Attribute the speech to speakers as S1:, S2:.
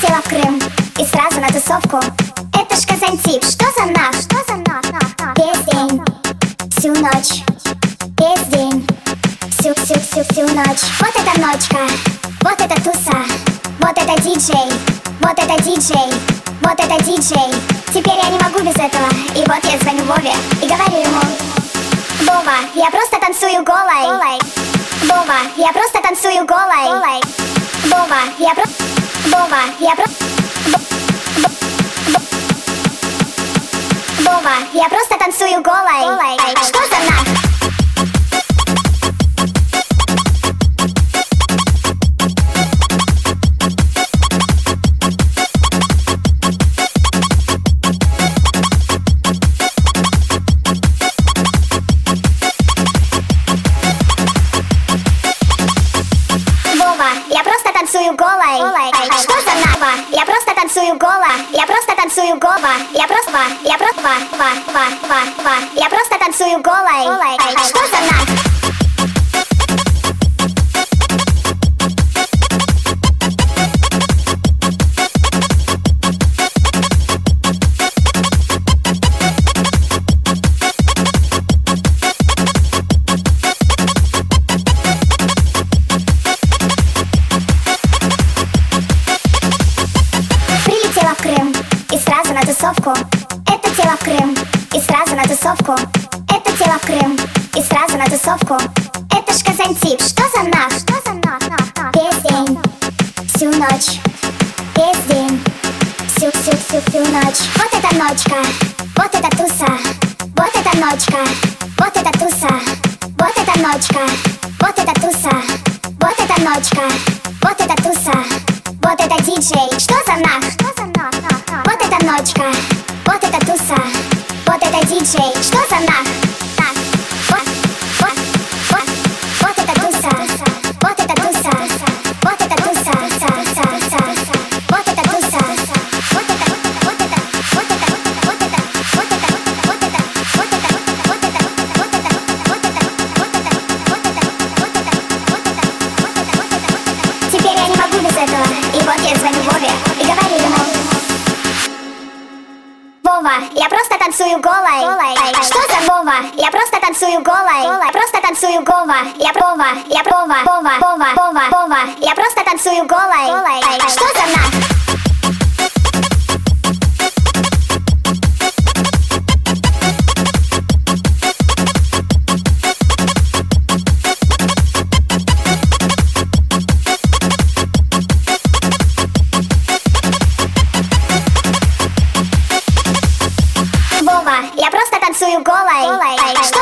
S1: Прилетела в Крым и сразу на тусовку. Это ж Казантип, что за нах? Весь день, всю ночь, весь день, всю ночь. Вот эта ночка, вот эта туса, вот это диджей, вот это диджей, вот это диджей. Теперь я не могу без этого. И вот я звоню Вове и говорю ему: Вова, я просто танцую голой. Вова, я просто танцую голой. Вова, я просто... Вова, я просто... Вова, я просто танцую голой. Что за нах? Я просто танцую голой. Что за нахва? Я просто танцую гола. Я просто танцую гола. Я просто танцую голой. Что за нах? В Крым и сразу на тусовку. Это тело в Крым и сразу на тусовку. Это тело в Крым и сразу на тусовку. Это ж Казантип, что за нах? Весь день, всю ночь, весь день, всю ночь. Вот эта ночка, вот эта туса, вот эта ночка, вот эта туса, вот эта ночка, вот эта туса, вот эта ночка, вот эта туса, вот это диджей. Что за нах? Вот эта ночка, вот эта туса, вот это диджей. Что за нах? Вот эта туса, вот эта туса, вот эта туса, вот эта туса, Теперь я не могу без этого. И вот я звоню Вове и говорю ему: Вова, я просто танцую голой. Что за Вова? Я просто танцую голой. Просто танцую Вова. Я просто танцую голой. Что за нах? Я просто танцую голой.